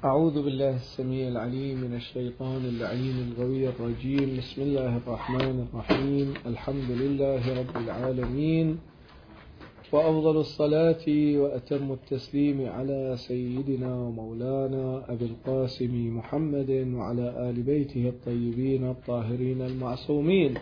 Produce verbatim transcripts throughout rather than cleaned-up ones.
أعوذ بالله السميع العليم من الشيطان اللعين الغوي الرجيم. بسم الله الرحمن الرحيم. الحمد لله رب العالمين، وأفضل الصلاة وأتم التسليم على سيدنا ومولانا أبي القاسم محمد وعلى آل بيته الطيبين الطاهرين المعصومين.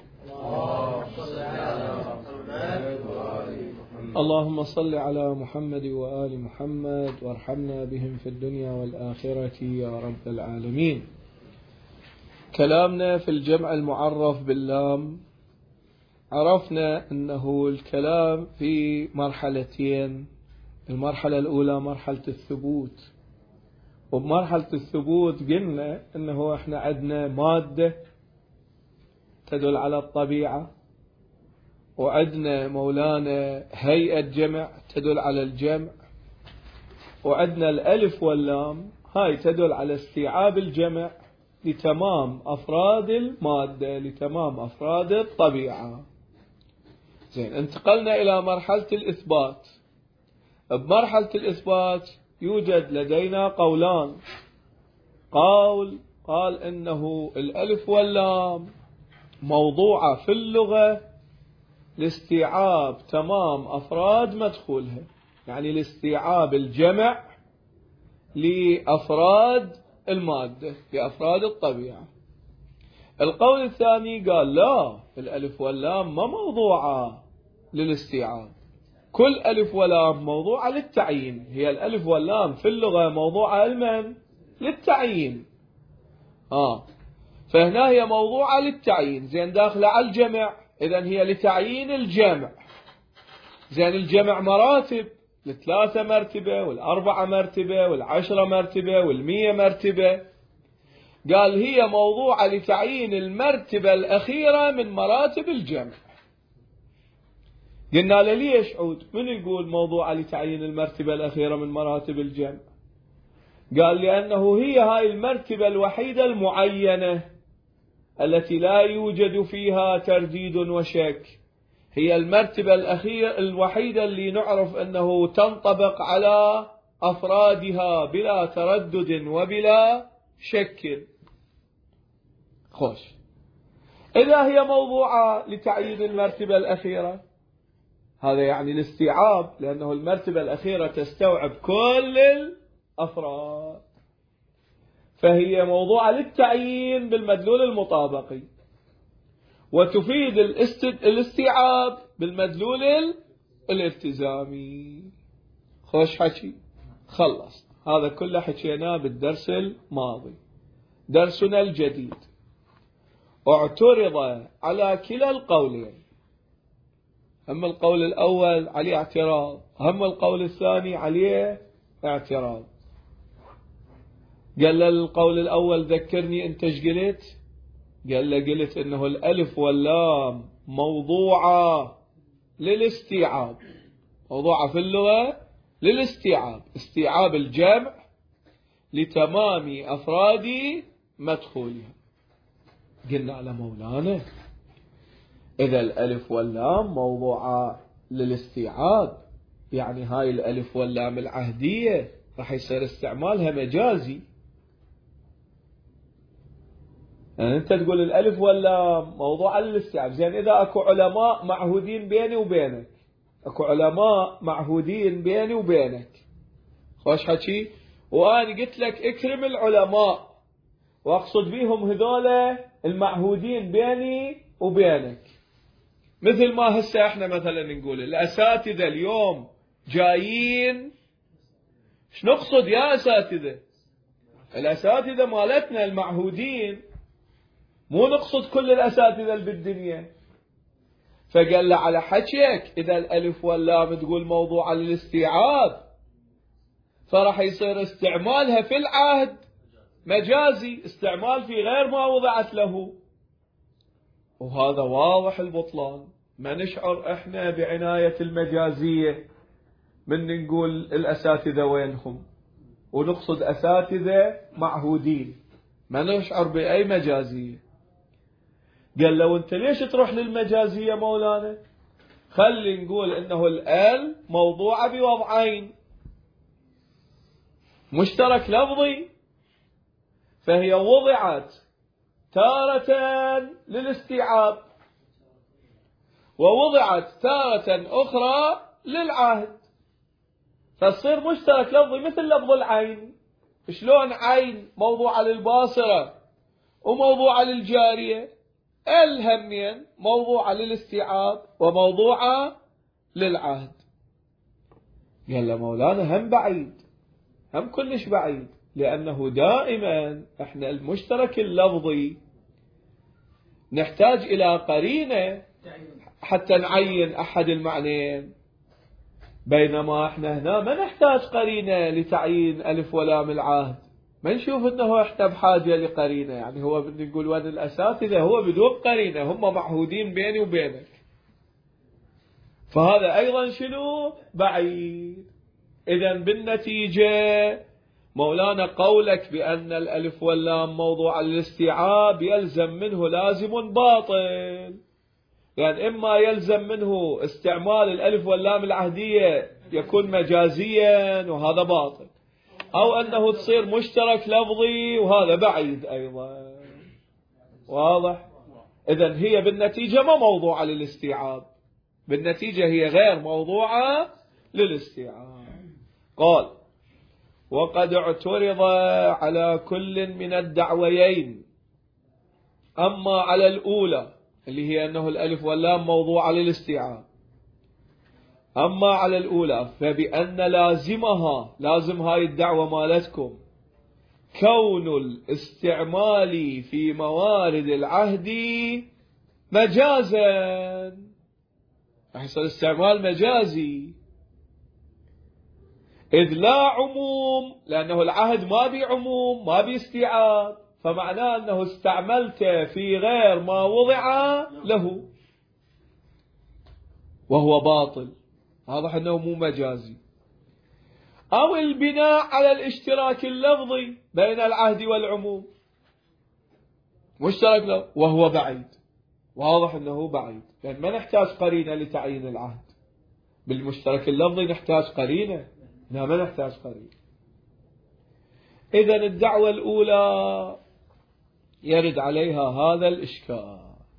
اللهم صل على محمد وآل محمد وارحمنا بهم في الدنيا والآخرة يا رب العالمين. كلامنا في الجمع المعرف باللام، عرفنا أنه الكلام في مرحلتين. المرحلة الأولى مرحلة الثبوت، وبمرحلة الثبوت قلنا أنه احنا عندنا مادة تدل على الطبيعة، وعندنا مولانا هيئة جمع تدل على الجمع، وعندنا الألف واللام هاي تدل على استيعاب الجمع لتمام أفراد المادة، لتمام أفراد الطبيعة. زين، انتقلنا إلى مرحلة الإثبات. بمرحلة الإثبات يوجد لدينا قولان. قول قال إنه الألف واللام موضوعة في اللغة لاستيعاب تمام أفراد مدخولها، يعني لاستيعاب الجمع لأفراد المادة، لأفراد الطبيعة. القول الثاني قال لا، الألف واللام ما موضوعة للاستيعاب، كل ألف ولام موضوعة للتعيين. هي الألف واللام في اللغة موضوعة لمن؟ للتعيين. آه فهنا هي موضوعة للتعيين. زين، داخلة على الجمع، إذن هي لتعيين الجمع. زين، الجمع مراتب، الثلاثة مرتبة والأربعة مرتبة والعشرة مرتبة والمية مرتبة. قال هي موضوعة لتعيين المرتبة الأخيرة من مراتب الجمع. قلنا له ليش عود؟ من يقول موضوعة لتعيين المرتبة الأخيرة من مراتب الجمع؟ قال لأنه هي هاي المرتبة الوحيدة المعينة التي لا يوجد فيها ترديد وشك. هي المرتبة الأخيرة الوحيدة اللي نعرف أنه تنطبق على أفرادها بلا تردد وبلا شك. خوش، إذا هي موضوعة لتعيين المرتبة الأخيرة، هذا يعني الاستيعاب، لأنه المرتبة الأخيرة تستوعب كل الأفراد، فهي موضوعة للتعيين بالمدلول المطابقي، وتفيد الاستيعاب بالمدلول الالتزامي. خوش حكي، خلص. هذا كله حكيناه بالدرس الماضي. درسنا الجديد اعترض على كلا القولين، هم القول الأول عليه اعتراض، هم القول الثاني عليه اعتراض. قال له القول الأول ذكرني أنت ايش قلت؟ قال له قلت إنه الألف واللام موضوعة للاستيعاب، موضوعة في اللغة للاستيعاب، استيعاب الجمع لتمام أفراد مدخولها. قلنا على مولانا إذا الألف واللام موضوعة للاستيعاب، يعني هاي الألف واللام العهدية راح يصير استعمالها مجازي. يعني أنت تقول الألف واللام موضوعة للاستيعاب. زين، إذا أكو علماء معهودين بيني وبينك، أكو علماء معهودين بيني وبينك، خوش حكي، وأنا قلت لك اكرم العلماء، وأقصد بيهم هذول المعهودين بيني وبينك. مثل ما هسه احنا مثلا نقول الأساتذة اليوم جايين، ايش نقصد يا أساتذة؟ الأساتذة مالتنا المعهودين، مو نقصد كل الأساتذة اللي بالدنيا. فقال له على حكيك إذا الألف واللام تقول موضوعة للاستيعاب، فراح يصير استعمالها في العهد مجازي، استعمال في غير ما وضعت له، وهذا واضح البطلان. ما نشعر احنا بعناية المجازية من نقول الأساتذة وينهم، ونقصد أساتذة معهودين، ما نشعر بأي مجازية. قال لو أنت ليش تروح للمجازية مولانا؟ خلي نقول إنه الآل موضوعة بوضعين، مشترك لفظي فهي وضعت تارة للاستيعاب ووضعت تارة أخرى للعهد، فتصير مشترك لفظي مثل لفظ العين. شلون عين موضوعة للباصرة وموضوعة للجارية، الهمين موضوعة للاستيعاب وموضوعة للعهد. قال له مولانا هم بعيد، هم كلش بعيد، لأنه دائما احنا المشترك اللفظي نحتاج إلى قرينة حتى نعين أحد المعنيين، بينما احنا هنا ما نحتاج قرينة لتعيين ألف ولام العهد، ما نشوف انه احنا بحاجة لقرينة. يعني هو بنقول وين الأساتذة هو بدون قرينة، هم معهودين بيني وبينك، فهذا أيضا شنو بعيد. إذن بالنتيجة مولانا قولك بأن الألف واللام موضوع الاستيعاب يلزم منه لازم باطل، يعني إما يلزم منه استعمال الألف واللام العهدية يكون مجازيا وهذا باطل، أو أنه تصير مشترك لفظي وهذا بعيد أيضا. واضح؟ إذن هي بالنتيجة ما موضوعة للاستيعاب، بالنتيجة هي غير موضوعة للاستيعاب. قال وقد اعترض على كل من الدعويين، أما على الأولى اللي هي أنه الألف واللام موضوعة للاستيعاب، أما على الأولى فبأن لازمها، لازم هاي الدعوة مالتكم كون الاستعمال في موارد العهد مجازا، يحصل استعمال مجازي، إذ لا عموم، لأنه العهد ما بي عموم ما بي استيعاب، فمعناه أنه استعملت في غير ما وضع له وهو باطل، واضح أنه مو مجازي. أو البناء على الاشتراك اللفظي بين العهد والعموم، مشترك له وهو بعيد، واضح أنه بعيد، لأن ما نحتاج قرينة لتعيين العهد. بالمشترك اللفظي نحتاج قرينة، لا ما نحتاج قرينة. إذن الدعوة الأولى يرد عليها هذا الإشكال.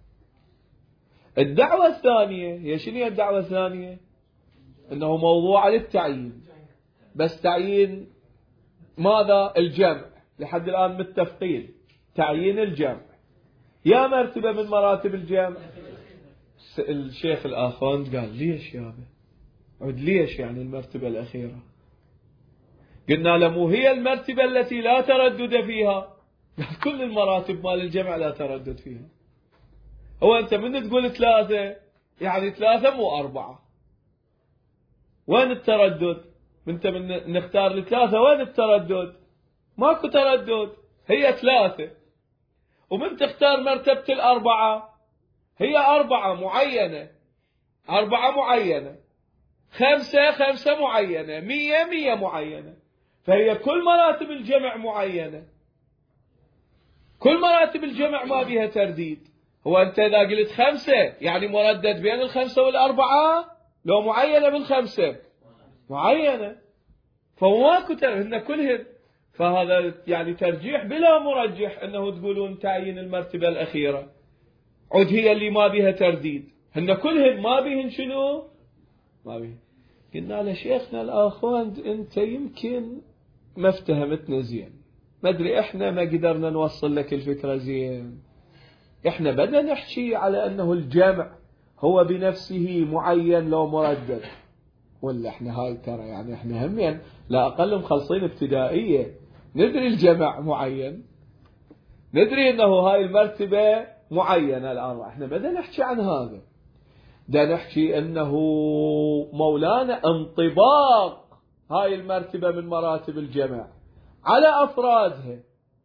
الدعوة الثانية هي شنو؟ هي الدعوة الثانية أنه موضوع للتعيين، بس تعيين ماذا؟ الجمع. لحد الآن متفقين تعيين الجمع، يا مرتبة من مراتب الجمع. الشيخ الآخوند قال ليش يابا عد ليش يعني المرتبة الأخيرة؟ قلنا له مو هي المرتبة التي لا تردد فيها؟ كل المراتب مال الجمع لا تردد فيها. هو أنت من تقول ثلاثة يعني ثلاثة مو أربعة، وين التردد؟ أنت من نختار الثلاثة وين التردد؟ ماكو تردد، هي ثلاثة. ومن تختار مرتبة الأربعة هي أربعة معينة، أربعة معينة، خمسة خمسة معينة، مية مية معينة، فهي كل مراتب الجمع معينة، كل مراتب الجمع ما بها ترديد. هو أنت إذا قلت خمسة يعني مردد بين الخمسة والأربعة، لو معينة بالخمسة معينة، فهو ماكو هن كلهن، فهذا يعني ترجيح بلا مرجح أنه تقولون تعيين المرتبة الأخيرة عد هي اللي ما بها ترديد، هن كلهن ما بهن شنو؟ ما بهن. قلنا لشيخنا الآخوند أنت يمكن ما افتهمتنا زين، ما أدري إحنا ما قدرنا نوصل لك الفكرة زين. إحنا بدنا نحكي على أنه الجمع هو بنفسه معين لو مردد، ولا إحنا هاي ترى يعني إحنا هم يعني لا أقل مخلصين ابتدائية، ندري الجمع معين، ندري أنه هاي المرتبة معينة الأربعة، إحنا بدنا نحكي عن هذا، بدنا نحكي أنه مولانا انطباق هاي المرتبة من مراتب الجمع على أفرادها،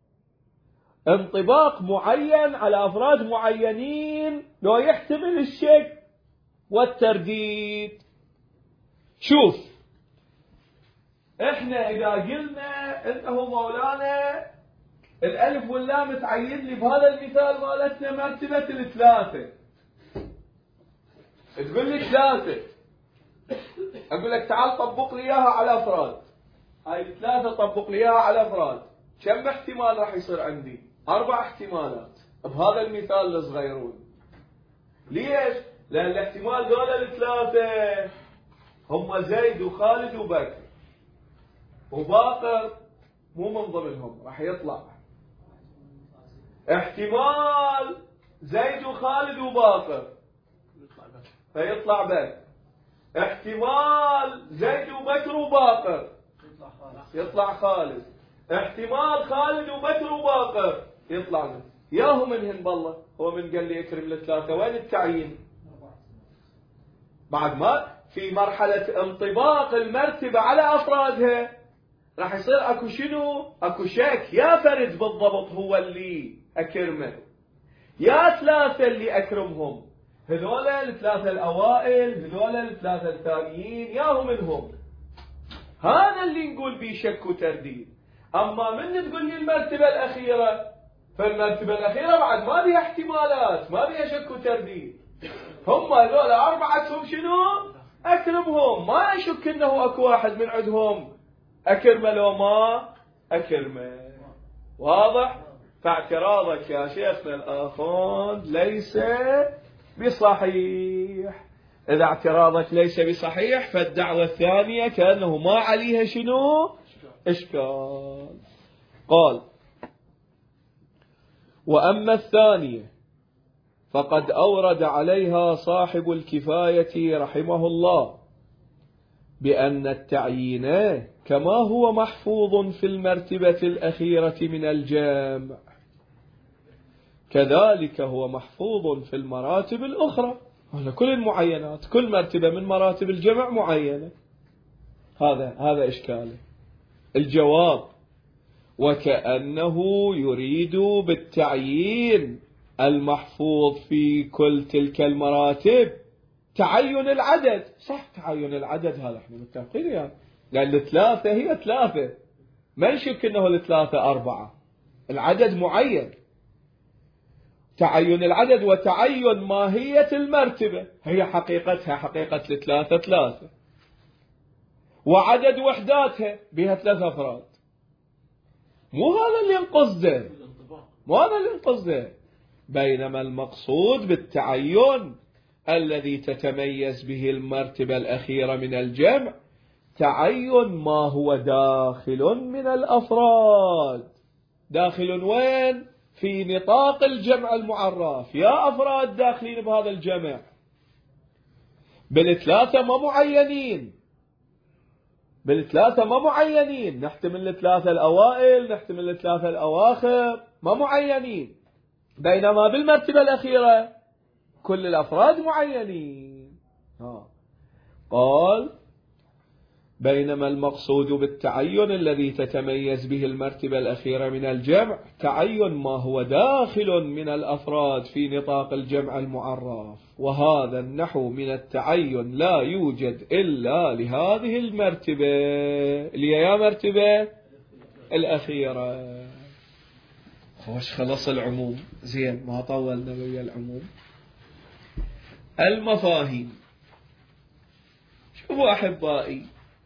انطباق معين على أفراد معينين لو يحتمل الشك والترديد. شوف احنا اذا قلنا انه مولانا الالف واللام تعين لي بهذا المثال مالتنا مرتبة الثلاثة، تقول لي ثلاثة، اقول لك تعال طبق لي اياها على افراد، هاي الثلاثة طبق لي اياها على افراد، كم احتمال راح يصير عندي؟ أربع احتمالات بهذا المثال الصغيرون. ليش؟ لأن الاحتمال دول الثلاثة هم زيد وخالد وبكر، وباقر مو من ضمنهم، راح يطلع احتمال زيد وخالد وباقر فيطلع بكر، احتمال زيد وبكر وباقر يطلع خالد، احتمال خالد وبكر وباقر يطلع من ياهو منهن. بالله هو من قال لي اكرم الثلاثة، وين التعيين؟ بعد ما في مرحلة انطباق المرتبة على أفرادها راح يصير اكو شنو؟ اكو شك، يا فرد بالضبط هو اللي اكرمه، يا ثلاثة اللي اكرمهم، هذول الثلاثة الاوائل هذول الثلاثة الثانيين ياهم منهم. هذا اللي نقول بيه شك وترديد. اما من تقول لي المرتبة الاخيرة، فالمرتبة الاخيرة بعد ما بيها احتمالات، ما بيها شك وترديد. هم هذول اربعتهم شنو؟ اكرمهم، ما اشك انه اكو واحد من عندهم أكرمه لو ما أكرمه. واضح؟ فاعتراضك يا شيخنا الآخوند ليس بصحيح. إذا اعتراضك ليس بصحيح فالدعوة الثانية كأنه ما عليها شنو؟ إشكال. قال: وأما الثانية فقد أورد عليها صاحب الكفاية رحمه الله بأن التعيين كما هو محفوظ في المرتبة الأخيرة من الجامع كذلك هو محفوظ في المراتب الأخرى. هذا كل المعينات، كل مرتبة من مراتب الجمع معينة. هذا هذا إشكاله. الجواب: وكأنه يريد بالتعيين المحفوظ في كل تلك المراتب تعين العدد. صح، تعين العدد هذا احنا متفقين يعني، لأن الثلاثة هي ثلاثة، ما نشك انه الثلاثة أربعة، العدد معين. تعين العدد وتعين ماهية المرتبة هي حقيقتها حقيقة الثلاثة ثلاثة، وعدد وحداتها بها ثلاثة أفراد. مو هذا اللي ينقصده، مو هذا اللي ينقصده. بينما المقصود بالتعين الذي تتميز به المرتبة الأخيرة من الجمع تعين ما هو داخل من الأفراد. داخل وين؟ في نطاق الجمع المعرف. يا أفراد داخلين بهذا الجمع، بالثلاثة ما معينين، بالثلاثة ما معينين، نحتمل الثلاثة الأوائل نحتمل الثلاثة الأواخر، ما معينين. بينما بالمرتبة الأخيرة كل الأفراد معينين. ها. قال: بينما المقصود بالتعين الذي تتميز به المرتبة الأخيرة من الجمع تعين ما هو داخل من الأفراد في نطاق الجمع المعرف، وهذا النحو من التعين لا يوجد إلا لهذه المرتبة اللي هي مرتبة الأخيرة. خوش خلص العموم، زين ما طولنا ويا العموم. المفاهيم. شوفوا أحبائي،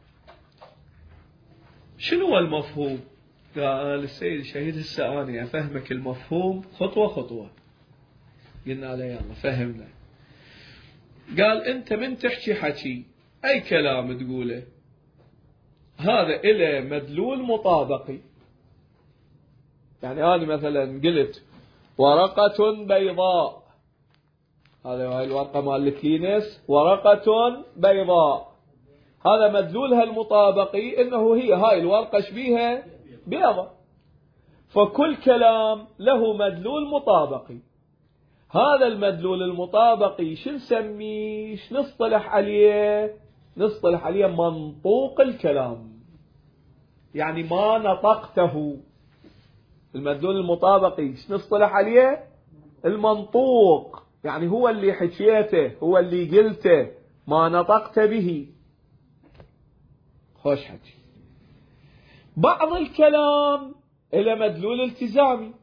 شنو هو المفهوم؟ قال السيد الشهيد هسه أنا أفهمك المفهوم خطوة خطوة. قلنا له يلا فهمنا. قال أنت من تحكي حكي أي كلام تقوله هذا إله مدلول مطابقي. يعني أنا مثلا قلت ورقة بيضاء، هذا هاي الورقة مال الكلينس، ورقة بيضاء، هذا مدلولها المطابقي انه هي هاي الورقة شبيها بيضة. فكل كلام له مدلول مطابقي. هذا المدلول المطابقي شو نسميه؟ شو نصطلح عليه؟ نصطلح عليه منطوق الكلام، يعني ما نطقته. المدلول المطابقي شو نصطلح عليه؟ المنطوق، يعني هو اللي حكيته، هو اللي قلته، ما نطقت به. خوش حكي. بعض الكلام إلى مدلول التزامي،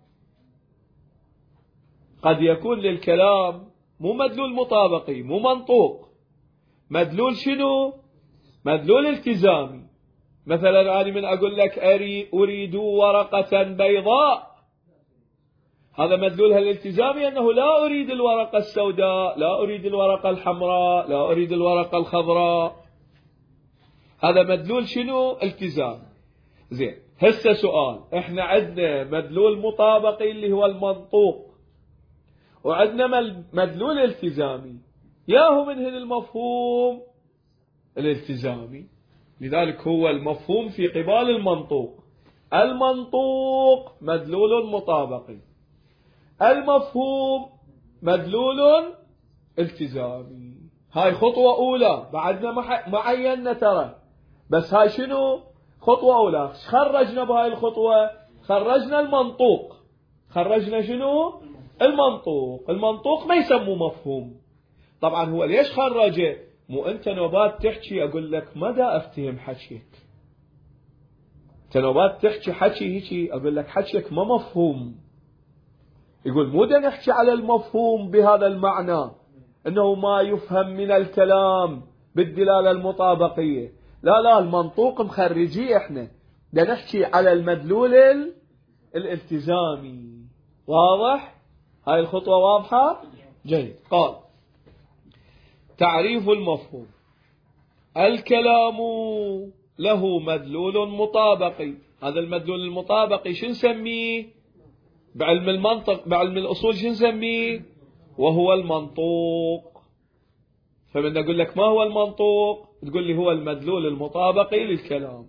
قد يكون للكلام مو مدلول مطابقي، مو منطوق، مدلول شنو؟ مدلول التزامي. مثلا أنا من أقول لك أري أريد ورقة بيضاء، هذا مدلولها الالتزامي أنه لا أريد الورقة السوداء، لا أريد الورقة الحمراء، لا أريد الورقة الخضراء. هذا مدلول شنو؟ التزام. زين، هسه سؤال، احنا عندنا مدلول مطابقي اللي هو المنطوق، وعندنا مدلول التزامي، ياهو من هنا المفهوم الالتزامي، لذلك هو المفهوم في قبال المنطوق. المنطوق مدلول مطابقي، المفهوم مدلول التزامي. هاي خطوة أولى، بعدنا ما عينا ترى، بس هاي شنو؟ خطوة أولى. خرجنا بهاي الخطوة، خرجنا المنطوق. خرجنا شنو؟ المنطوق. المنطوق ما يسموه مفهوم. طبعا هو ليش خرجه؟ مو أنت نوبات تحكي أقول لك مدى أفتهم حكيك، أنت نوبات تحكي حكي هيك أقول لك حكيك ما مفهوم. يقول مو دا نحكي على المفهوم بهذا المعنى أنه ما يفهم من الكلام بالدلالة المطابقية، لا لا، المنطوق مخرجيه احنا، دا نحكي على المدلول الالتزامي. واضح؟ هاي الخطوة واضحة؟ جيد. قال تعريف المفهوم: الكلام له مدلول مطابقي. هذا المدلول المطابقي شو نسميه بعلم المنطق، بعلم الأصول شو نسميه؟ وهو المنطوق. فمن أقول لك ما هو المنطوق تقول لي هو المدلول المطابقي للكلام.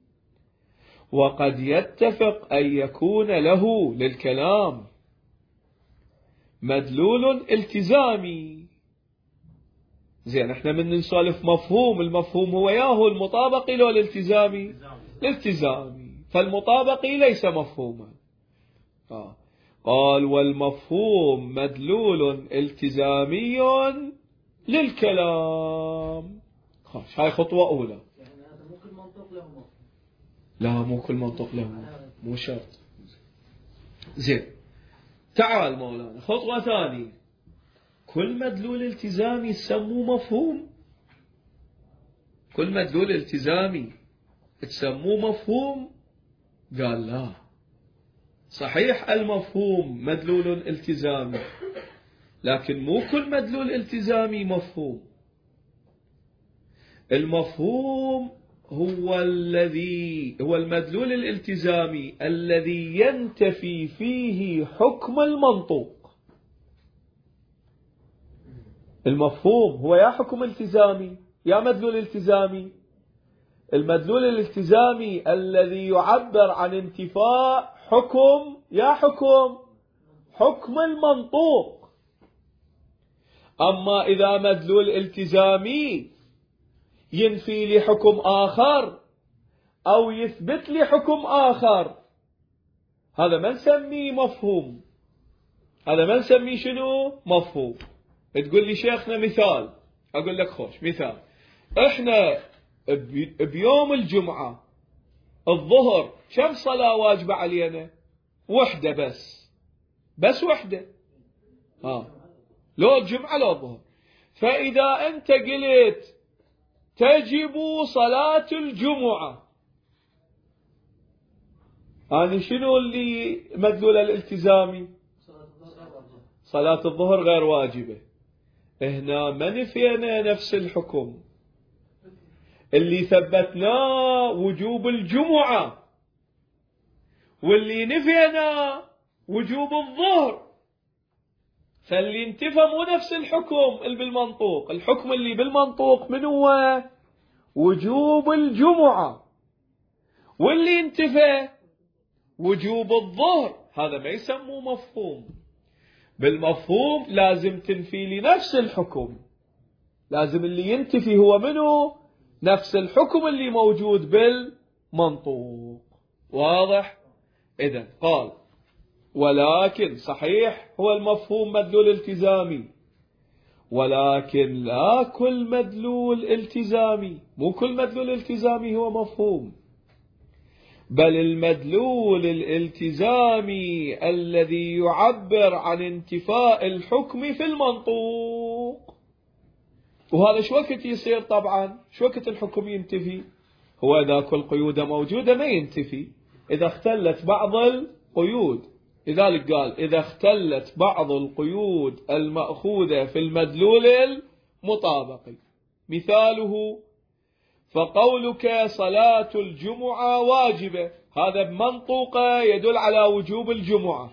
وقد يتفق أن يكون له للكلام مدلول التزامي. زين، احنا من نسولف مفهوم، المفهوم هو ياهو المطابقي لو الالتزامي؟ الالتزامي. فالمطابقي ليس مفهوما. آه. قال والمفهوم مدلول التزامي للكلام. خلاص، هاي خطوة أولى. يعني هذا مو كل منطق له مفهوم. لا، مو كل منطق له، مو شرط. زين، تعال مولانا، خطوة ثانية، كل مدلول التزامي تسموه مفهوم؟ كل مدلول التزامي تسموه مفهوم؟ قال لا، صحيح المفهوم مدلول التزامي، لكن مو كل مدلول التزامي مفهوم. المفهوم هو الذي هو المدلول الالتزامي الذي ينتفي فيه حكم المنطوق. المفهوم هو يا حكم التزامي يا مدلول التزامي. المدلول الالتزامي الذي يعبر عن انتفاء حكم يا حكم حكم المنطوق. أما إذا مدلول التزامي ينفي لي حكم آخر أو يثبت لي حكم آخر، هذا ما نسميه مفهوم، هذا ما نسميه شنو؟ مفهوم. تقول لي شيخنا مثال، أقول لك خوش مثال، إحنا بيوم الجمعة الظهر كم صلاة واجبة علينا؟ وحدة بس، بس وحدة. ها، لو الجمعة لو الظهر. فإذا أنت قلت تجب صلاة الجمعة، هذا شنو اللي مدلول الالتزامي؟ صلاة الظهر غير واجبة. هنا ما نفينا نفس الحكم، اللي ثبتناه وجوب الجمعة، واللي نفينا وجوب الظهر. فاللي انتفى مو نفس الحكم اللي بالمنطوق. الحكم اللي بالمنطوق من هو؟ وجوب الجمعة، واللي انتفى وجوب الظهر. هذا ما يسموه مفهوم. بالمفهوم لازم تنفي لي نفس الحكم، لازم اللي ينتفي هو منه نفس الحكم اللي موجود بالمنطوق. واضح؟ إذن قال ولكن صحيح هو المفهوم مدلول التزامي، ولكن لا كل مدلول التزامي، مو كل مدلول التزامي هو مفهوم، بل المدلول الالتزامي الذي يعبر عن انتفاء الحكم في المنطوق. وهذا شو وقت يصير؟ طبعا شو وقت الحكم ينتفي؟ هو إذا كل قيود موجودة ما ينتفي، إذا اختلت بعض القيود. لذلك قال إذا اختلت بعض القيود المأخوذة في المدلول المطابقي. مثاله فقولك صلاة الجمعة واجبة، هذا بمنطوقة يدل على وجوب الجمعة.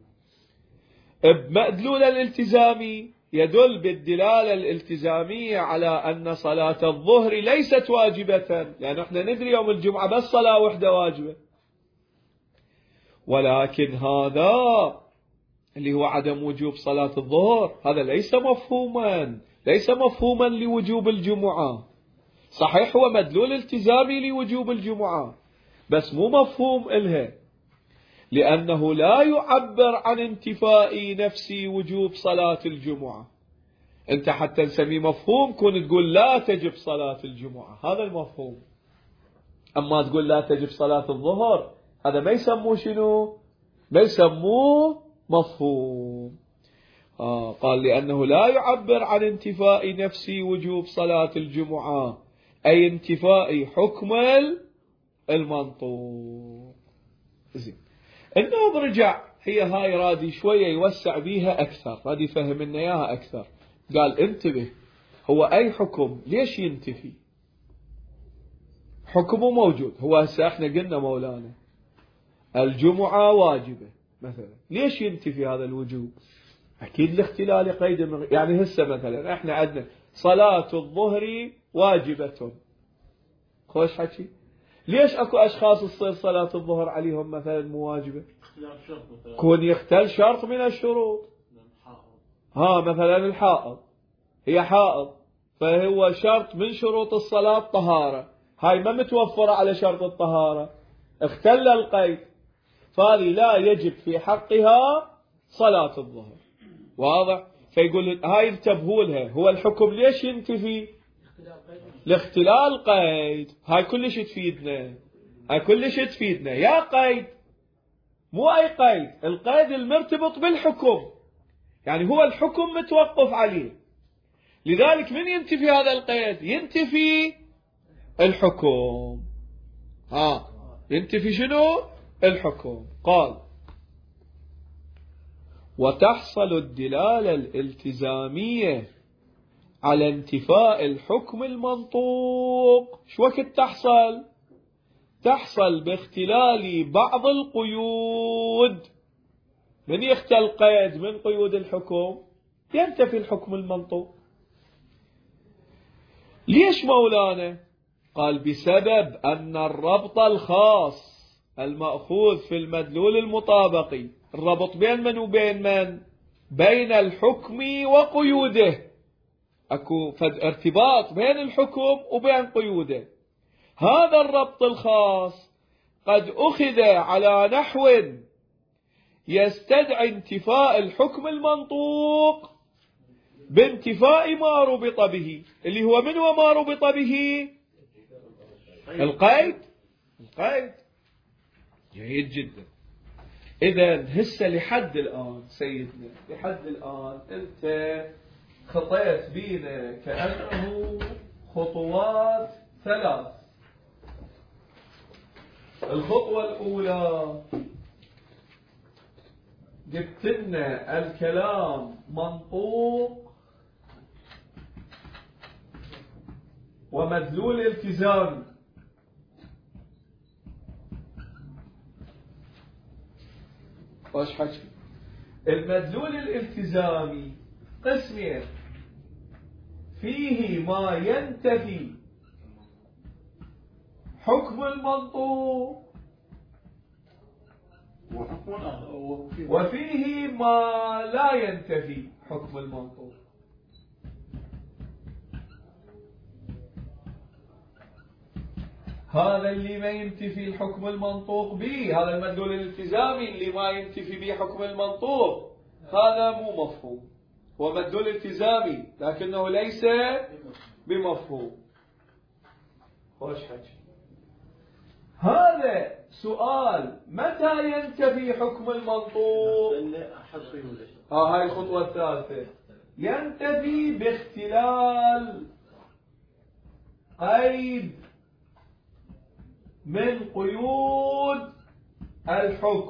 بمدلول الالتزامي يدل بالدلالة الالتزامية على أن صلاة الظهر ليست واجبة، لأن احنا ندري يوم الجمعة بس صلاة واحدة واجبة. ولكن هذا اللي هو عدم وجوب صلاة الظهر هذا ليس مفهوما، ليس مفهوما لوجوب الجمعة. صحيح هو مدلول التزامي لوجوب الجمعة بس مو مفهوم إلها، لأنه لا يعبر عن انتفاء نفس وجوب صلاة الجمعة. أنت حتى نسميه مفهوم كون تقول لا تجب صلاة الجمعة، هذا المفهوم. أما تقول لا تجب صلاة الظهر هذا ما يسموه شنو؟ ما يسموه مفهوم. آه قال لأنه لا يعبر عن انتفاء نفس وجوب صلاة الجمعة، أي انتفاء حكم المنطوق. زين إنه برجع هي هاي رادي شوية يوسع بيها أكثر، رادي يفهم لنا إياها أكثر. قال انتبه، هو أي حكم ليش ينتفي؟ حكمه موجود. هو هسه احنا قلنا مولانا الجمعة واجبة مثلا، ليش ينتفي هذا الوجوب؟ أكيد لاختلال قيد من... يعني هسه مثلا احنا عندنا صلاة الظهر واجبة، خوش حكي. ليش اكو اشخاص تصير صلاة الظهر عليهم مثلا مو واجبة؟ كون يختل شرط من الشروط. ها مثلا الحائض، هي حائض فهو شرط من شروط الصلاة طهارة، هاي ما متوفرة على شرط الطهارة، اختل القيد، فهذه لا يجب في حقها صلاة الظهر. واضح؟ فيقول هاي انتبهوا لها، هو الحكم ليش ينتفي؟ لاختلال قيد. هاي كلش تفيدنا، هاي كلش تفيدنا. يا قيد مو أي قيد، القيد المرتبط بالحكم، يعني هو الحكم متوقف عليه. لذلك من ينتفي هذا القيد؟ ينتفي الحكم. ها ينتفي شنو؟ الحكم. قال وتحصل الدلالة الالتزامية على انتفاء الحكم المنطوق. شو وقت تحصل؟ تحصل باختلال بعض القيود. من يختل قيد من قيود الحكم ينتفي الحكم المنطوق. ليش مولانا؟ قال بسبب أن الربط الخاص المأخوذ في المدلول المطابقي، الربط بين من وبين من؟ بين الحكم وقيوده. أكو ارتباط بين الحكم وبين قيوده. هذا الربط الخاص قد أخذ على نحو يستدعي انتفاء الحكم المنطوق بانتفاء ما ربط به، اللي هو من وما ربط به؟ القيد. القيد جيد جدا. إذا هسه لحد الآن سيدنا، لحد الآن أنت خطيت بينا كأنه خطوات ثلاث. الخطوة الأولى جبت لنا الكلام منطوق ومدلول التزامي. وش حكي؟ المدلول الالتزامي قسمين، فيه ما ينتفي حكم المنطوق وفيه ما لا ينتفي حكم المنطوق. هذا اللي ما ينتفي الحكم المنطوق به، هذا المدلول الالتزامي اللي ما ينتفي به حكم المنطوق، هذا مو مفهوم. هو مدلول التزامي لكنه ليس بمفهوم. خوش حكي. هذا سؤال متى ينتفي حكم المنطوق؟ آه هاي الخطوة الثالثة. ينتفي باختلال قيد من قيود الحكم.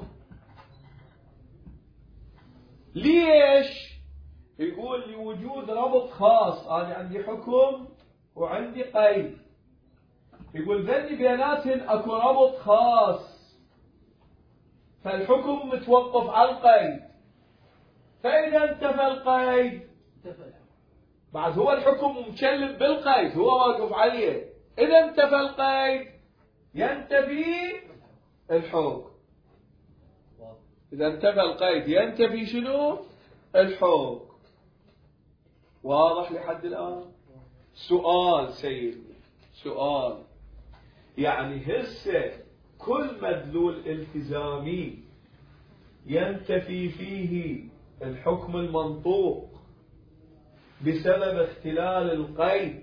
ليش؟ يقول لوجود ربط خاص، أنا عندي حكم وعندي قيد، يقول ذني بيناتهن أكو ربط خاص، فالحكم متوقف على القيد، فإذا انتفى القيد بعد هو الحكم مكلف بالقيد، هو واقف عليه، إذا انتفى القيد ينتفي الحكم. إذا انتفى القيد ينتفي شنو؟ الحكم. واضح لحد الآن؟ سؤال سيدي، سؤال، يعني هسه كل مدلول التزامي ينتفي فيه الحكم المنطوق بسبب اختلال القيد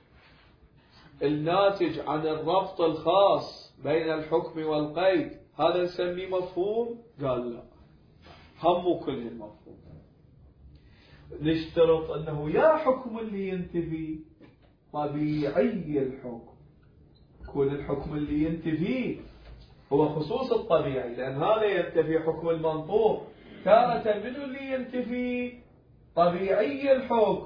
الناتج عن الربط الخاص بين الحكم والقيد، هذا نسميه مفهوم؟ قال لا، هم كل المفهوم. نشترط أنه يا حكم اللي ينتفي طبيعي الحكم، يكون الحكم اللي ينتفي هو خصوص الطبيعي، لأن هذا ينتفي حكم المنطوق. تارة منه اللي ينتفي طبيعي الحكم،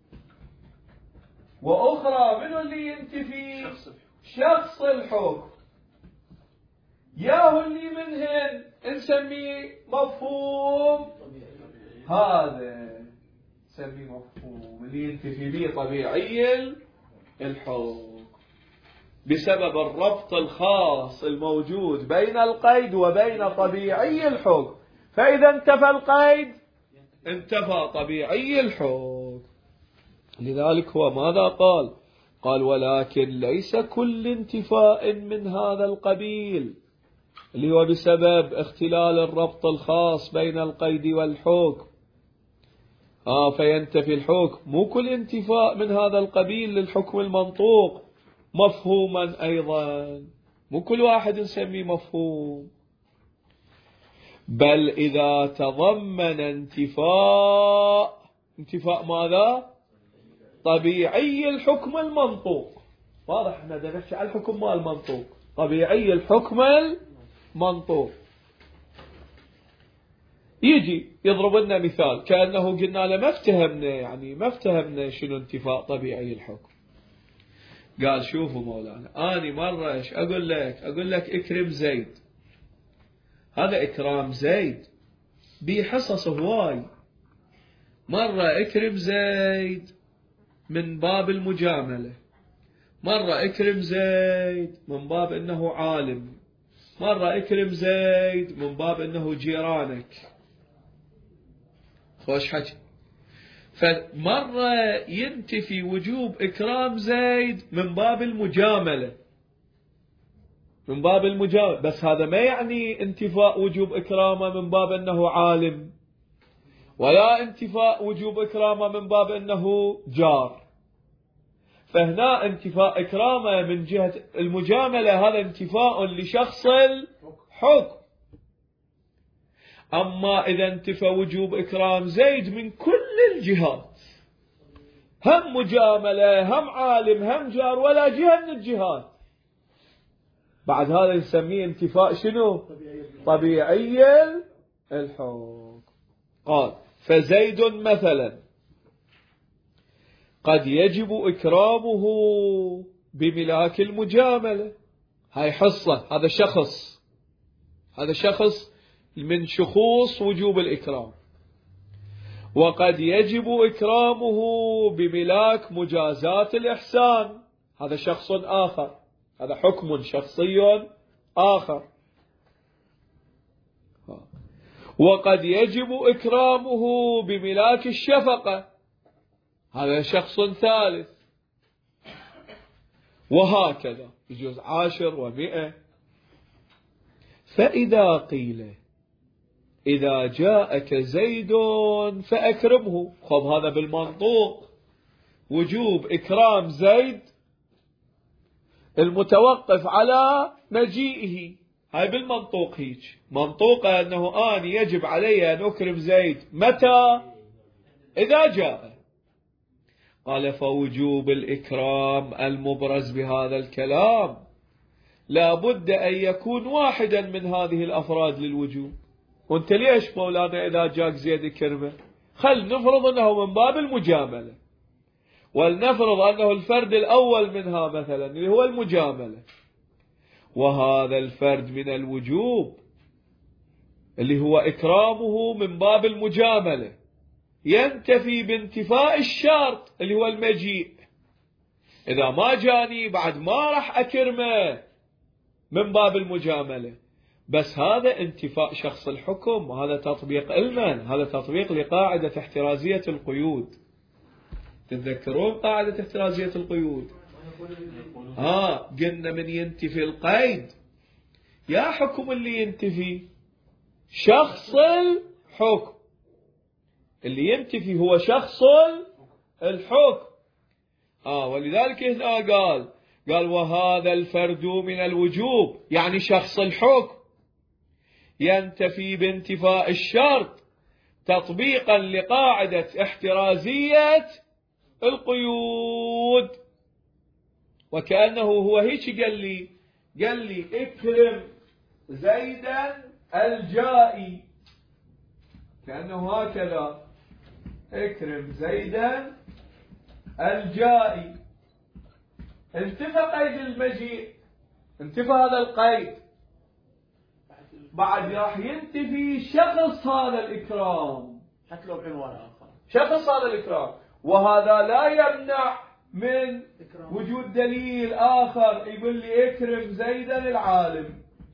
وأخرى منه اللي ينتفي شخص الحكم. ياهو اللي منهن نسميه مفهوم، هذا نسميه مفهوم اللي ينتفي به طبيعي الحكم بسبب الربط الخاص الموجود بين القيد وبين طبيعي الحكم، فإذا انتفى القيد انتفى طبيعي الحكم. لذلك هو ماذا قال؟ قال ولكن ليس كل انتفاء من هذا القبيل اللي هو بسبب اختلال الربط الخاص بين القيد والحكم آه فينتفي الحكم، مو كل انتفاء من هذا القبيل للحكم المنطوق مفهوما أيضا، مو كل واحد نسميه مفهوم، بل إذا تضمن انتفاء انتفاء ماذا؟ طبيعي الحكم المنطوق. واضح احنا درسنا على الحكم مال المنطوق، طبيعي الحكم المنطوق. يجي يضرب لنا مثال كأنه قلنا له ما افتهمنا، يعني ما افتهمنا شنو انتفاء طبيعي الحكم. قال شوفوا مولانا، أنا مرة ايش أقول لك؟ أقول لك اكرم زيد، هذا إكرام زيد بحصص هواي. مرة اكرم زيد من باب المجاملة، مرة اكرم زيد من باب انه عالم، مرة اكرم زيد من باب انه جيرانك. خوش حكي. فمرة ينتفي وجوب اكرام زيد من باب المجاملة، من باب المجاملة، بس هذا ما يعني انتفاء وجوب اكرامه من باب انه عالم، ولا انتفاء وجوب اكرامه من باب انه جار. فهنا انتفاء إكرامه من جهة المجاملة هذا انتفاء لشخص الحكم. أما إذا انتفى وجوب إكرام زيد من كل الجهات، هم مجاملة هم عالم هم جار ولا جهة من الجهات، بعد هذا نسميه انتفاء شنو؟ طبيعي الحكم. قال فزيد مثلا قد يجب إكرامه بملاك المجاملة، هاي حصة، هذا شخص، هذا شخص من شخوص وجوب الإكرام. وقد يجب إكرامه بملاك مجازات الإحسان، هذا شخص آخر، هذا حكم شخصي آخر. وقد يجب إكرامه بملاك الشفقة، هذا شخص ثالث. وهكذا يجوز عاشر ومئة. فإذا قيل إذا جاءك زيد فأكرمه، خب هذا بالمنطوق وجوب إكرام زيد المتوقف على مجيئه، هاي بالمنطوق هيك منطوقة أنه آن يجب علي أن أكرم زيد متى؟ إذا جاء. قال فوجوب الإكرام المبرز بهذا الكلام لابد أن يكون واحدا من هذه الأفراد للوجوب. وانت ليش مولانا إذا جاك زيد كرمة؟ خل نفرض أنه من باب المجاملة، ولنفرض أنه الفرد الأول منها مثلا اللي هو المجاملة، وهذا الفرد من الوجوب اللي هو إكرامه من باب المجاملة ينتفي بانتفاء الشرط اللي هو المجيء. إذا ما جاني بعد ما راح أكرمه من باب المجاملة، بس هذا انتفاء شخص الحكم، وهذا تطبيق المن، هذا تطبيق لقاعدة احترازية القيود. تتذكرون قاعدة احترازية القيود؟ ها قلنا من ينتفي القيد يا حكم اللي ينتفي شخص الحكم، اللي ينتفي هو شخص الحكم. آه ولذلك هنا قال قال وهذا الفرد من الوجوب، يعني شخص الحكم ينتفي بانتفاء الشرط تطبيقا لقاعدة احترازية القيود. وكأنه هو هيك قال لي قال لي اكرم زيدا الجائي، كأنه هكذا اكرم زيدا الجائي. انتفى قيد المجيء، انتفى هذا القيد، بعد راح ينتفي شخص هذا الإكرام، حتى لو بعنوان آخر شخص هذا الإكرام. وهذا لا يمنع من إكرام. وجود دليل آخر يقول لي اكرم زيدا العالم.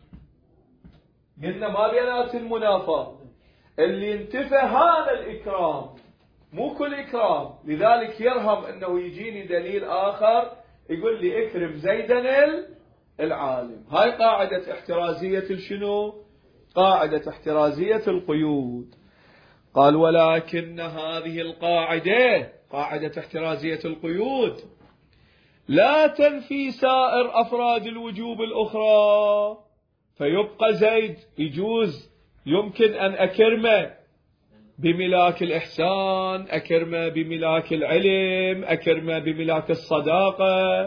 قلنا ما بينات المنافاة، اللي ينتفى هذا الإكرام مو كل إكرام، لذلك يرهم أنه يجيني دليل آخر يقول لي اكرم زيدا العالم. هاي قاعدة احترازية الشنو؟ قاعدة احترازية القيود. قال ولكن هذه القاعدة قاعدة احترازية القيود لا تنفي سائر أفراد الوجوب الأخرى، فيبقى زيد يجوز يمكن أن أكرمه بملاك الإحسان، أكرمه بملاك العلم، أكرمه بملاك الصداقة،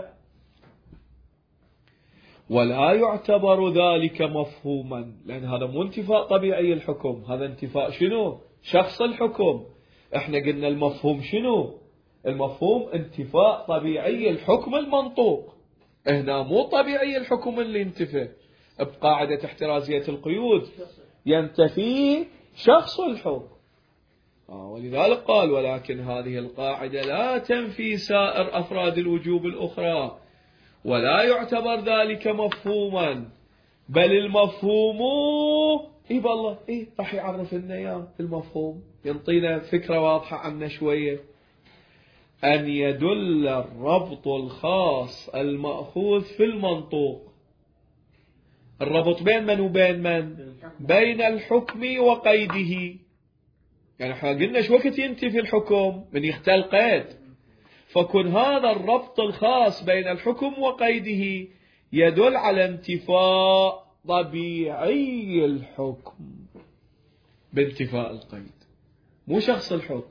ولا يعتبر ذلك مفهوما، لأن هذا مو انتفاء طبيعي الحكم، هذا انتفاء شنو؟ شخص الحكم. احنا قلنا المفهوم شنو؟ المفهوم انتفاء طبيعي الحكم المنطوق، هنا مو طبيعي الحكم اللي ينتفى. بقاعدة احترازية القيود ينتفي شخص الحكم. آه ولذلك قال ولكن هذه القاعدة لا تنفي سائر أفراد الوجوب الأخرى، ولا يعتبر ذلك مفهوما، بل المفهوم إيه بالله إيه راح يعرف لنا إياه المفهوم، ينطينا فكرة واضحة عنه شوية. أن يدل الربط الخاص المأخوذ في المنطوق. الربط بين من وبين من؟ بين الحكم وقيده. يعني احنا قلنا شو وقت ينتفي الحكم؟ من يختل قيد. فكن هذا الربط الخاص بين الحكم وقيده يدل على انتفاء طبيعي الحكم بانتفاء القيد، مو شخص الحكم.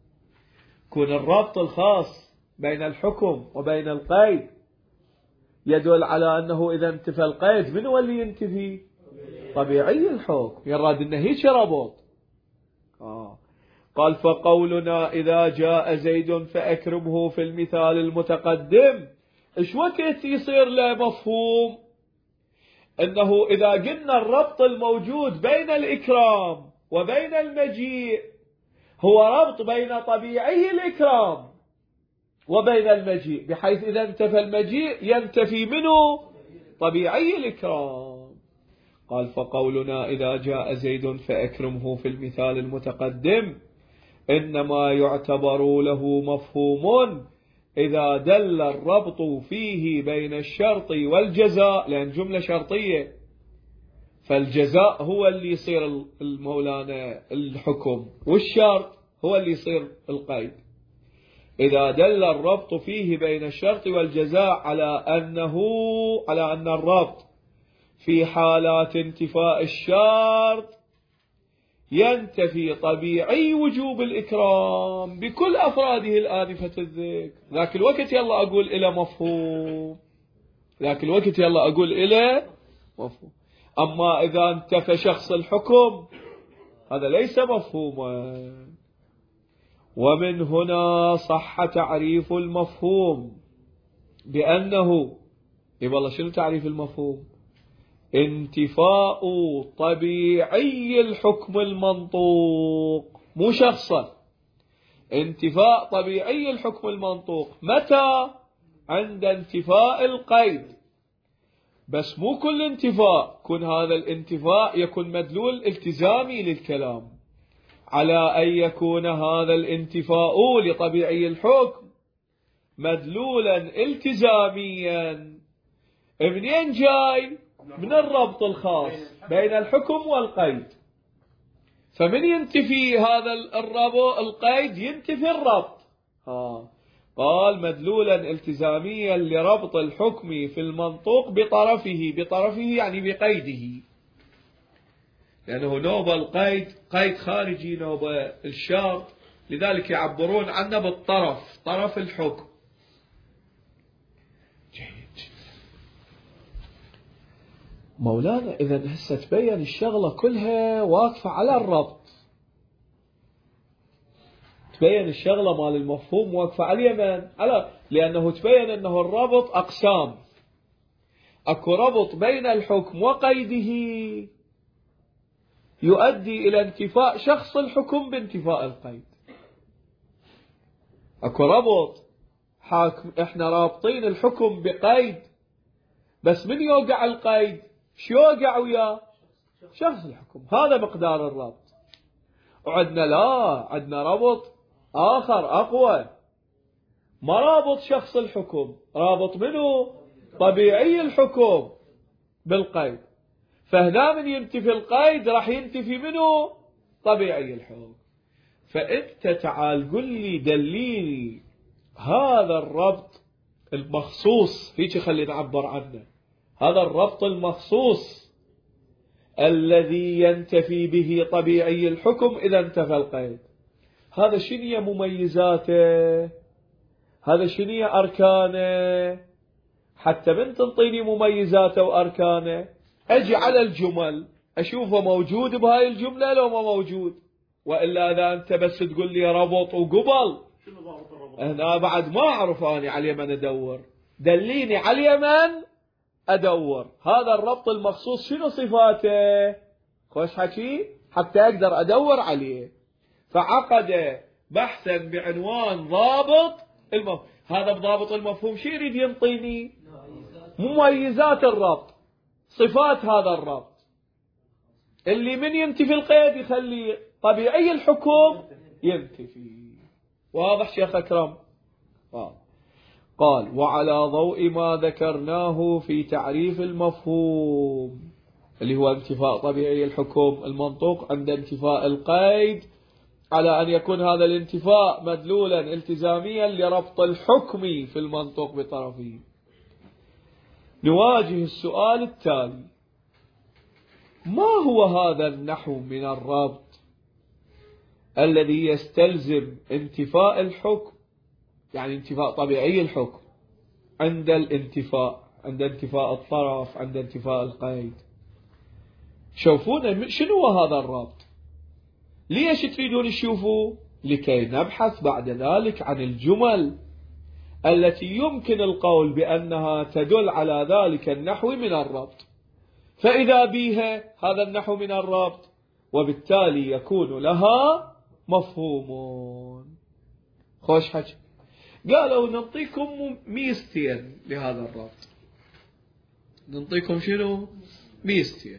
كن الربط الخاص بين الحكم وبين القيد يدل على أنه إذا انتفى القيد من هو اللي ينتفي؟ طبيعي الحكم. يراد أنه هيك ربط. آه. قال فقولنا إذا جاء زيد فأكرمه في المثال المتقدم، إيش وقت يصير له مفهوم؟ أنه إذا قلنا الربط الموجود بين الإكرام وبين المجيء هو ربط بين طبيعي الإكرام وبين المجيء، بحيث إذا انتفى المجيء ينتفي منه طبيعي الإكرام. قال فقولنا إذا جاء زيد فأكرمه في المثال المتقدم إنما يعتبر له مفهوم إذا دل الربط فيه بين الشرط والجزاء، لأن جملة شرطية، فالجزاء هو اللي يصير المولانا الحكم، والشرط هو اللي يصير القيد. إذا دل الربط فيه بين الشرط والجزاء على أنه على أن الربط في حالات انتفاء الشرط ينتفي طبيعي وجوب الإكرام بكل أفراده الآنفة الذكر، ذاك الوقت يلا أقول إلى مفهوم. ذاك الوقت يلا أقول إله مفهوم. أما إذا انتفى شخص الحكم هذا ليس مفهوما. ومن هنا صح تعريف المفهوم بأنه إيه والله شنو تعريف المفهوم؟ انتفاء طبيعي الحكم المنطوق، مو شخصا، انتفاء طبيعي الحكم المنطوق. متى؟ عند انتفاء القيد. بس مو كل انتفاء كن هذا الانتفاء يكون مدلول التزامي للكلام، على أن يكون هذا الانتفاء لطبيعي الحكم مدلولا التزاميا. منين جاي؟ من الربط الخاص بين الحكم والقيد. فمن ينتفي هذا الربط القيد ينتفي الربط. ها قال مدلولا التزاميا لربط الحكم في المنطوق بطرفه. بطرفه يعني بقيده، لأنه نوبة القيد قيد خارجي، نوبة الشرط، لذلك يعبرون عنه بالطرف، طرف الحكم. جيد مولانا، إذا هسه تبين الشغلة كلها واقفة على الربط، تبين الشغلة مال المفهوم واقفة على اليمن، على لأنه تبين أنه الربط أقسام. أكو ربط بين الحكم وقيده يؤدي إلى انتفاء شخص الحكم بانتفاء القيد. أكو ربط حاكم، إحنا رابطين الحكم بقيد، بس من يوقع القيد شو يوقع وياه؟ شخص الحكم. هذا مقدار الربط. وعندنا لا، عندنا ربط آخر أقوى، ما رابط شخص الحكم، رابط منه طبيعي الحكم بالقيد. فهنا من ينتفي القيد راح ينتفي منه طبيعي الحكم. فأنت تعال قل لي دليني هذا الربط المخصوص، هيك خلينا نعبر عنه، هذا الربط المخصوص الذي ينتفي به طبيعي الحكم إذا انتفى القيد. هذا شنية مميزاته؟ هذا شنية أركانه؟ حتى من تنطيني مميزاته وأركانه أجي على الجمل أشوفه موجود بهاي الجملة لو ما موجود. وإلا إذا أنت بس تقول لي ربط وقبل، هنا بعد ما أعرف أني على اليمن أدور. دليني على اليمن أدور هذا الربط المخصوص شنو صفاته؟ خوش حكي حتى أقدر أدور عليه. فعقد بحثا بعنوان ضابط المفهوم. هذا بضابط المفهوم شو يريد ينطيني؟ مميزات الربط، صفات هذا الربط اللي من ينتفي القيد يخلي طبيعي الحكم ينتفي. واضح شيخ أكرم؟ آه. قال وعلى ضوء ما ذكرناه في تعريف المفهوم اللي هو انتفاء طبيعي الحكم المنطوق عند انتفاء القيد، على أن يكون هذا الانتفاء مدلولا التزاميا لربط الحكم في المنطوق بطرفه، نواجه السؤال التالي: ما هو هذا النحو من الربط الذي يستلزم انتفاء الحكم، يعني انتفاء طبيعي الحكم عند الانتفاء، عند انتفاء الطرف، عند انتفاء القيد؟ شوفونا شنو هذا الربط؟ ليش تريدون تشوفوا؟ لكي نبحث بعد ذلك عن الجمل التي يمكن القول بأنها تدل على ذلك النحو من الربط، فإذا بها هذا النحو من الربط وبالتالي يكون لها مفهوم. خوش حكي. قالوا نعطيكم ميزتين لهذا الربط. نعطيكم شنو؟ ميزتين.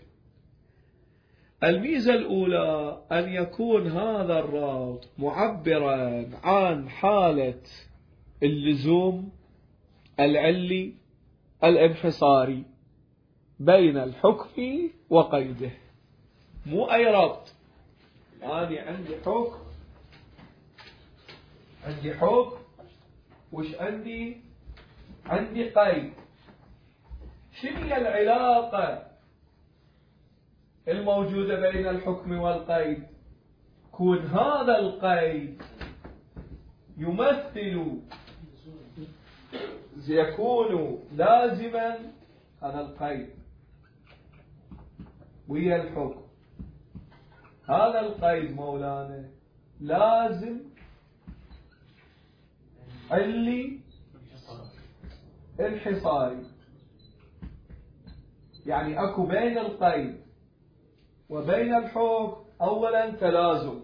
الميزة الأولى أن يكون هذا الربط معبرا عن حالة اللزوم العلي الانحصاري بين الحكم وقيده. مو أي ربط، أنا عندي حكم، عندي حكم، وش عندي؟ عندي قيد. شنو هي العلاقة الموجودة بين الحكم والقيد؟ كون هذا القيد يمثل يكون لازما هذا القيد ويا الحكم. هذا القيد مولانا لازم علي انحصاري، يعني اكو بين القيد وبين الحكم اولا تلازم،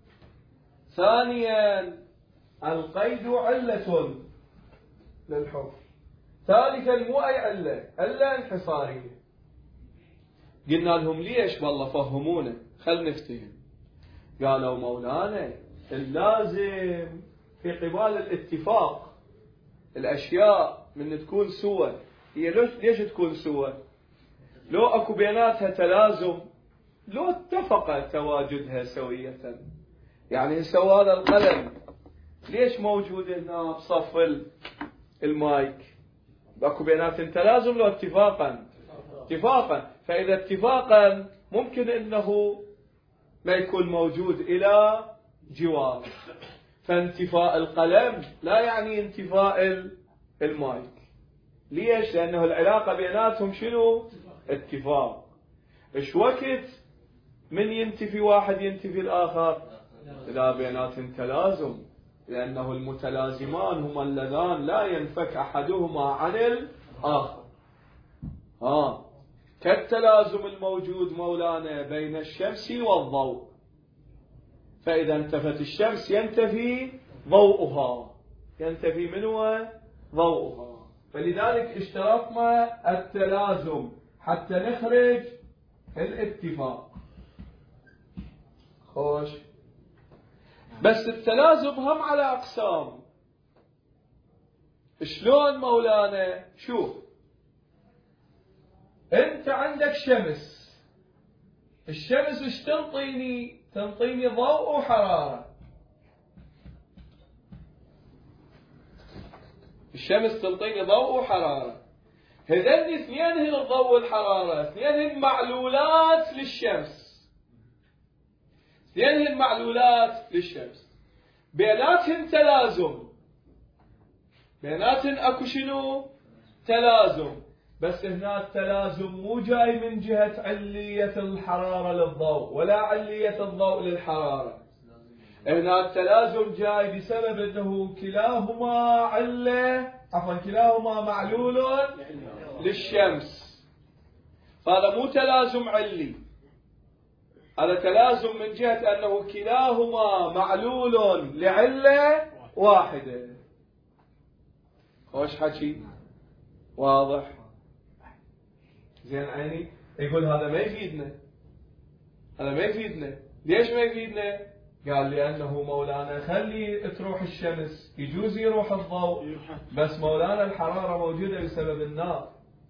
ثانيا القيد علة للحكم، ثالثا مو اي علة، علة انحصارية. قلنا لهم ليش؟ والله فهمونا، خل نفتهم. قالوا مولانا اللازم في قبال الاتفاق الاشياء من تكون سوى، هي ليش تكون سوى؟ لو اكو بيناتها تلازم لو اتفق تواجدها سوية. يعني هسه هذا القلم ليش موجود هنا بصف المايك؟ اكو بيناتهم تلازم لو اتفاقا؟ اتفاقا. فاذا اتفاقا ممكن انه ما يكون موجود الى جوار، فانتفاء القلم لا يعني انتفاء المايك. ليش؟ لانه العلاقة بيناتهم شنو؟ اتفاق. ايش وقت من ينتفي واحد ينتفي الآخر؟ إذا بيناتهم تلازم، لأنه المتلازمان هما اللذان لا ينفك أحدهما عن الآخر. ها كالتلازم الموجود مولانا بين الشمس والضوء، فإذا انتفت الشمس ينتفي ضوءها، ينتفي منه ضوءها. فلذلك اشترطنا التلازم حتى نخرج الاتفاق. خوش، بس التلازم هم على أقسام. شلون مولانا؟ شوف، انت عندك شمس، الشمس ايش تنطيني؟ تنطيني ضوء وحرارة. الشمس تنطيني ضوء وحرارة، هذين اثنين هن الضوء والحرارة، اثنين هن معلولات للشمس، اثنين هن معلولات للشمس، بيناتهم تلازم، بيناتهم اكو شنو؟ تلازم. بس هنا التلازم مو جاي من جهة علية الحرارة للضوء ولا علية الضوء للحرارة، هنا التلازم جاي بسبب انه كلاهما علة، عفوا كلاهما معلول للشمس. هذا مو تلازم علي، هذا تلازم من جهة انه كلاهما معلول لعلة واحدة. خوش حكي واضح؟ زين عيني. يقول هذا ما يفيدنا، هذا ما يفيدنا. ليش ما يفيدنا؟ قال لأنه مولانا خلي تروح الشمس يجوز يروح الضوء، بس مولانا الحرارة موجودة بسبب النار،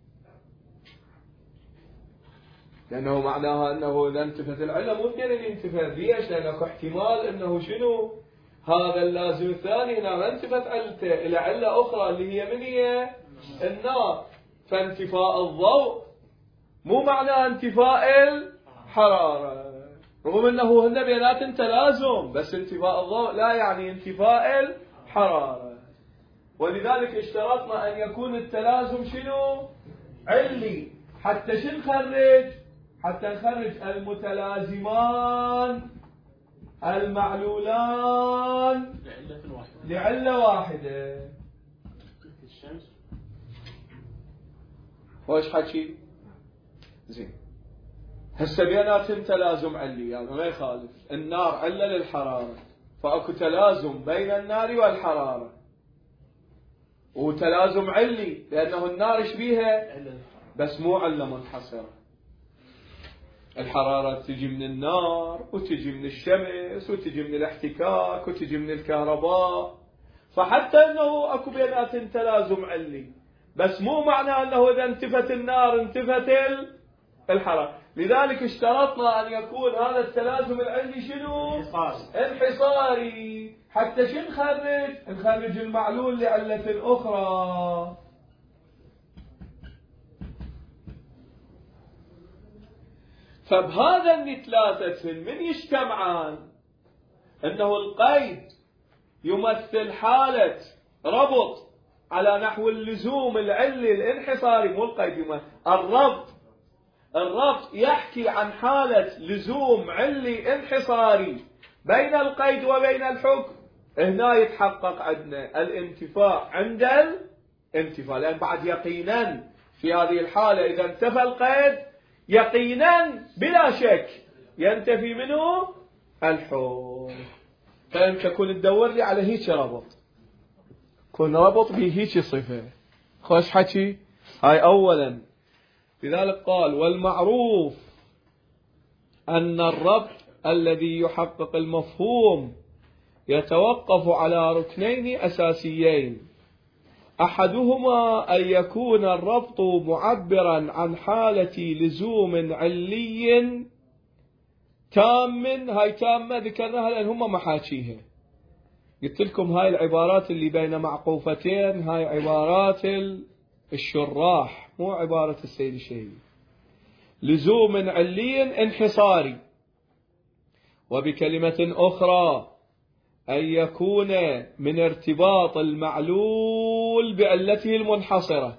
لأنه معناها أنه إذا انتفت العلة ممكن أن ينتفت. ليش؟ لأنه احتمال أنه شنو؟ هذا اللازم الثاني هنا ما انتفت علته إلى علة أخرى اللي هي من هي؟ النار. فانتفاء الضوء مو معناه انتفاء الحرارة، رغم أنه هن بينات تلازم، بس انتفاء الضوء لا يعني انتفاء الحرارة. ولذلك اشترطنا أن يكون التلازم شنو؟ علي. حتى شو نخرج؟ حتى نخرج المتلازمان المعلولان لعلة واحدة. وش حكي؟ زين. هسه بيناتهم تلازم علي، يعني ما يخالف. النار علة للحرارة، فاكو تلازم بين النار والحرارة، وتلازم علي لأنه النار ايش بيها؟ بس مو علة منحصرة. الحرارة تجي من النار وتجي من الشمس وتجي من الاحتكاك وتجي من الكهرباء، فحتى انه اكو بيناتهم تلازم علي، بس مو معناه انه اذا انتفت النار انتفت الحرارة. لذلك اشترطنا ان يكون هذا التلازم العلي شنو؟ انحصاري. حتى شو نخرج؟ نخرج المعلول لعلة اخرى. فبهذا ان ثلاثة من يجتمعان انه القيد يمثل حالة ربط على نحو اللزوم العلي الانحصاري، مو القيد. الربط الربط يحكي عن حالة لزوم علي انحصاري بين القيد وبين الحكم. هنا يتحقق عندنا الانتفاء عند الانتفاء، لأن بعد يقينا في هذه الحالة إذا انتفى القيد يقينا بلا شك ينتفي منه الحكم. فأنت كن تدور لي على هيك ربط، كن ربط بهيك صفة. خوش حكي. هاي أولا. لذلك قال والمعروف أن الربط الذي يحقق المفهوم يتوقف على ركنين أساسيين، أحدهما أن يكون الربط معبرا عن حالة لزوم علي تام. هاي تامة ذكرناها لأن هم محاكيها. قلت لكم هاي العبارات اللي بين معقوفتين هاي عبارات الشراح، مو عبارة السيد الشهيد. لزوم علي انحصاري. وبكلمة أخرى أن يكون من ارتباط المعلول بعلته المنحصرة.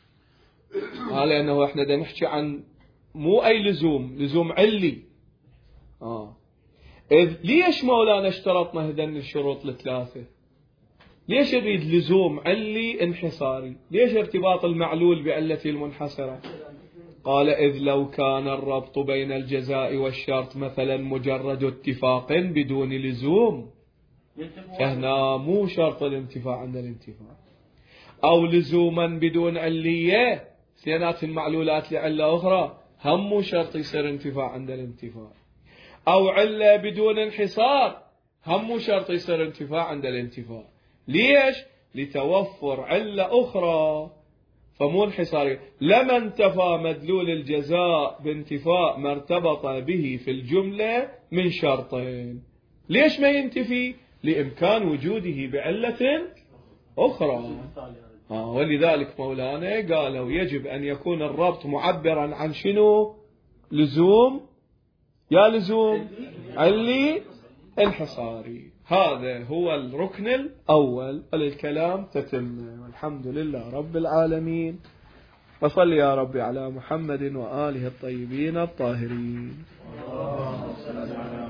لأنه احنا دا نحكي عن مو أي لزوم، لزوم علي. آه. إذ ليش مولانا اشترطنا هذين الشروط الثلاثة؟ ليش يريد لزوم علي انحصاري؟ ليش ارتباط المعلول بعلته المنحصرة؟ قال إذ لو كان الربط بين الجزاء والشرط مثلا مجرد اتفاق بدون لزوم، فهنا مو شرط الانتفاع عند الانتفاع، أو لزوما بدون علية، سينات المعلولات لعلة أخرى، هم مو شرط يصير انتفاع عند الانتفاع، أو علة بدون انحصار، هم مو شرط يصير انتفاع عند الانتفاع. ليش؟ لتوفر علة أخرى فمو انحصاري. لما انتفى مدلول الجزاء بانتفاء ما ارتبط به في الجملة من شرطين. ليش ما ينتفي؟ لإمكان وجوده بعلة أخرى. آه ولذلك مولانا قالوا يجب أن يكون الربط معبرا عن شنو؟ لزوم، يا لزوم علي انحصاري. هذا هو الركن الأول. وللكلام تتم. والحمد لله رب العالمين. وصل يا رب على محمد وآله الطيبين الطاهرين.